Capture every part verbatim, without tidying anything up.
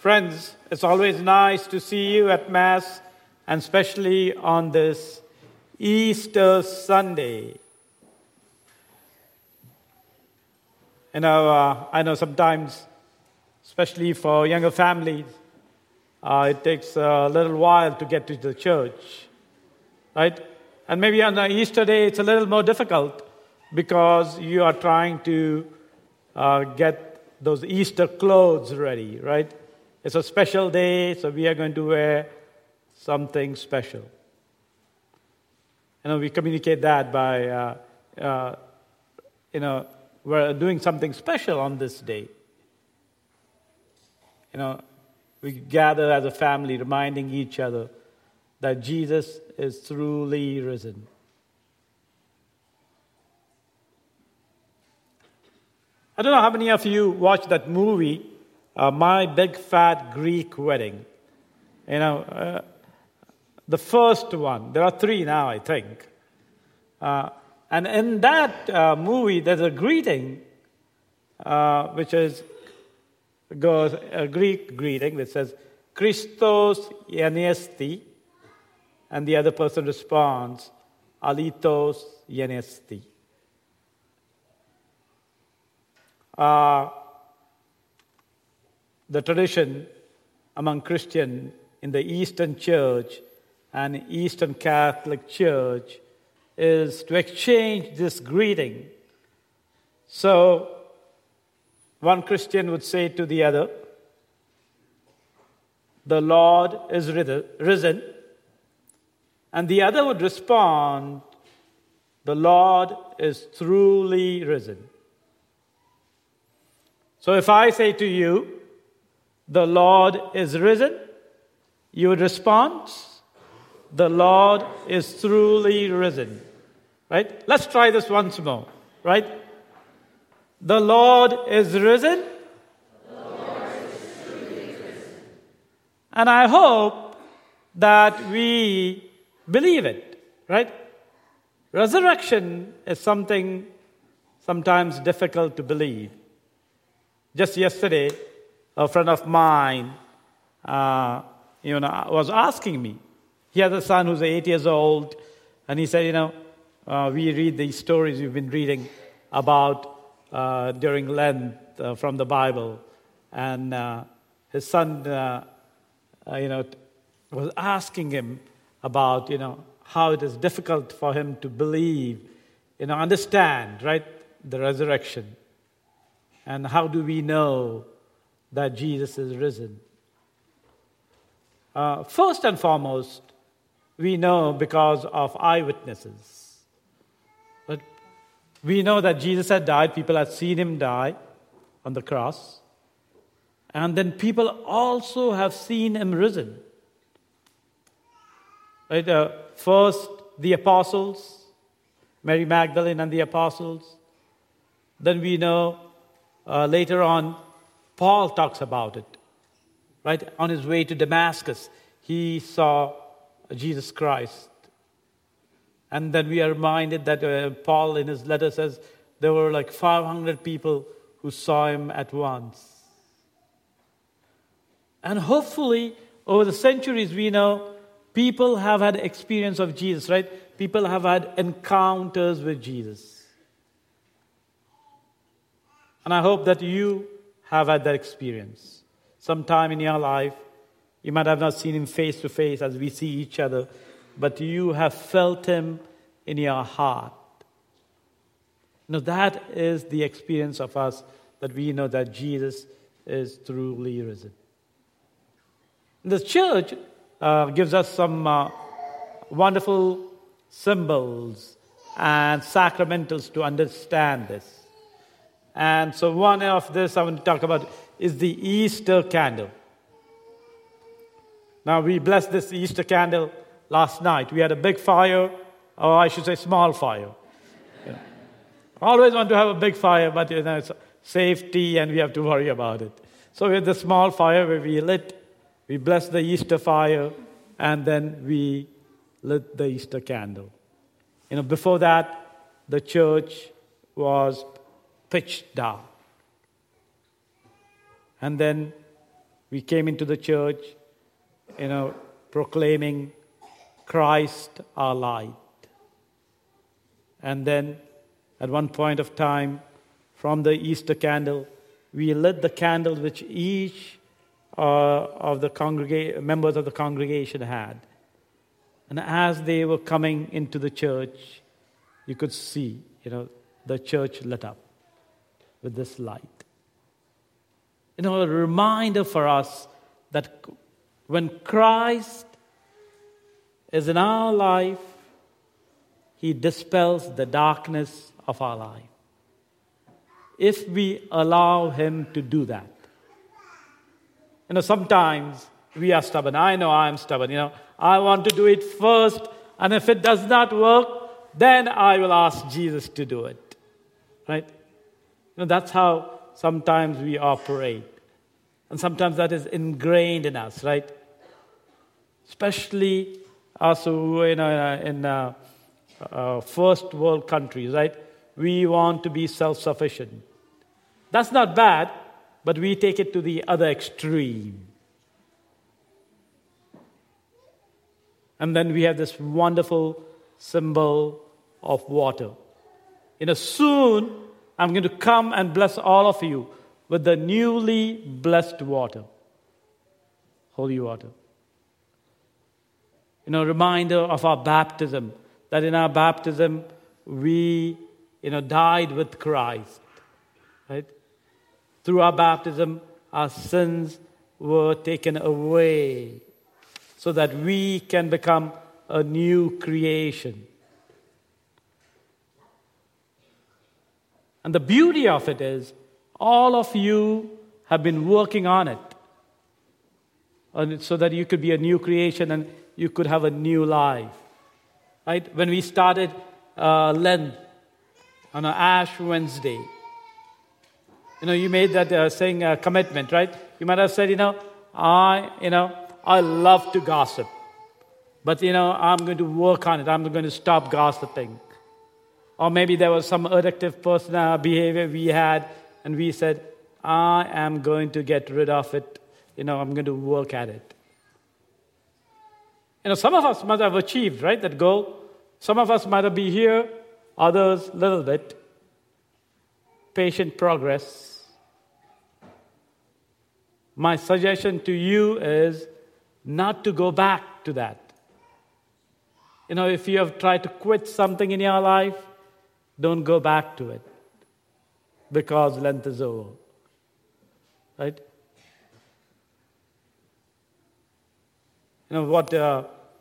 Friends, it's always nice to see you at Mass, and especially on this Easter Sunday. You know, uh, I know sometimes, especially for younger families, uh, it takes a little while to get to the church, right? And maybe on the Easter day, it's a little more difficult because you are trying to uh, get those Easter clothes ready, right? It's a special day, so we are going to wear something special. You know, we communicate that by, uh, uh, you know, we're doing something special on this day. You know, we gather as a family, reminding each other that Jesus is truly risen. I don't know how many of you watched that movie, uh, My Big Fat Greek Wedding. You know, uh, the first one. There are three now, I think. Uh, and in that uh, movie, there's a greeting, uh, which is goes a Greek greeting that says, Christos Ianiesti, and the other person responds, Alitos Ianiesti. Uh, the tradition among Christians in the Eastern Church and Eastern Catholic Church is to exchange this greeting. So, one Christian would say to the other, the Lord is risen, and the other would respond, the Lord is truly risen. So if I say to you, the Lord is risen, you would respond, the Lord is truly risen. Right? Let's try this once more. Right? The Lord is risen. The Lord is truly risen. And I hope that we believe it. Right? Resurrection is something sometimes difficult to believe. Just yesterday, a friend of mine, uh, you know, was asking me. He has a son who's eight years old, and he said, you know, uh, we read these stories we've been reading about uh, during Lent uh, from the Bible, and uh, his son, uh, uh, you know, was asking him about, you know, how it is difficult for him to believe, you know, understand, right, the resurrection. And how do we know that Jesus is risen? Uh, first and foremost, we know because of eyewitnesses. But we know that Jesus had died. People had seen him die on the cross. And then people also have seen him risen. Right? Uh, first, the apostles, Mary Magdalene and the apostles. Then we know uh, later on, Paul talks about it. Right? On his way to Damascus, he saw Jesus Christ. And then we are reminded that uh, Paul in his letter says there were like five hundred people who saw him at once. And hopefully, over the centuries, we know people have had experience of Jesus, right? People have had encounters with Jesus. And I hope that you have had that experience. Sometime in your life, you might have not seen him face to face as we see each other, but you have felt him in your heart. Now that is the experience of us, that we know that Jesus is truly risen. The church uh, gives us some uh, wonderful symbols and sacramentals to understand this. And so one of this I want to talk about is the Easter candle. Now, we blessed this Easter candle last night. We had a big fire, or I should say small fire. Yeah. I always want to have a big fire, but you know, it's safety and we have to worry about it. So we had the small fire where we lit, we blessed the Easter fire, and then we lit the Easter candle. You know, before that, the church was pitch dark. And then We came into the church, you know, proclaiming Christ our light. And then at one point of time, from the Easter candle, we lit the candle which each uh, of the congrega- members of the congregation had. And as they were coming into the church, you could see, you know, the church lit up with this light. You know, a reminder for us that when Christ is in our life, He dispels the darkness of our life. If we allow Him to do that. You know, sometimes we are stubborn. I know I am stubborn. You know, I want to do it first, and if it does not work, then I will ask Jesus to do it. Right? You know, that's how sometimes we operate. And sometimes that is ingrained in us, right? Especially us who, you know, in uh, uh, first world countries, right? We want to be self-sufficient. That's not bad, but we take it to the other extreme. And then we have this wonderful symbol of water. You know, soon I'm going to come and bless all of you with the newly blessed water, holy water. You know, reminder of our baptism, that in our baptism we, you know, died with Christ, right? Through our baptism, our sins were taken away so that we can become a new creation. And the beauty of it is, all of you have been working on it so that you could be a new creation and you could have a new life. Right? When we started uh, Lent on an Ash Wednesday, you know, you made that uh, saying uh, commitment, right? You might have said, you know, I, you know, I love to gossip, but you know, I'm going to work on it. I'm going to stop gossiping. Or maybe there was some addictive personal behavior we had, and we said, I am going to get rid of it. You know, I'm going to work at it. You know, some of us might have achieved, right, that goal. Some of us might have been here, others a little bit. Patient progress. My suggestion to you is not to go back to that. You know, if you have tried to quit something in your life, don't go back to it, because Lent is over. Right? You know, what uh,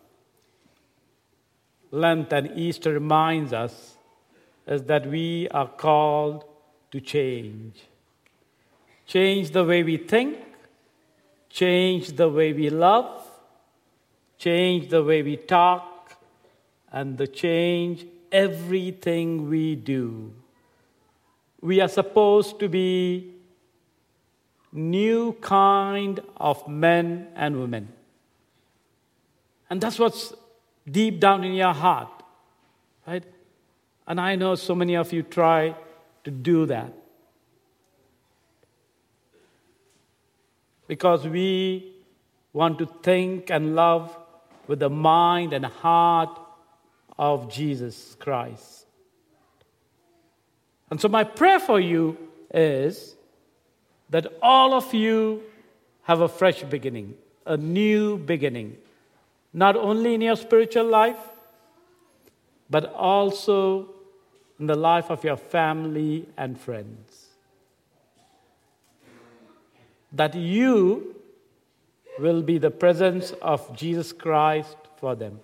Lent and Easter reminds us is that we are called to change. Change the way we think, change the way we love, change the way we talk, and the change everything we do. We are supposed to be new kind of men and women. And that's what's deep down in your heart, right? And I know so many of you try to do that. Because we want to think and love with the mind and heart of Jesus Christ. And so my prayer for you is that all of you have a fresh beginning, a new beginning, not only in your spiritual life, but also in the life of your family and friends. That you will be the presence of Jesus Christ for them.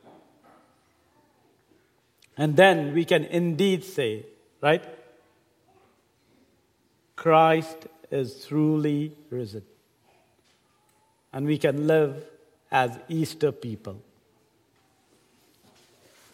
And then we can indeed say, right? Christ is truly risen. And we can live as Easter people.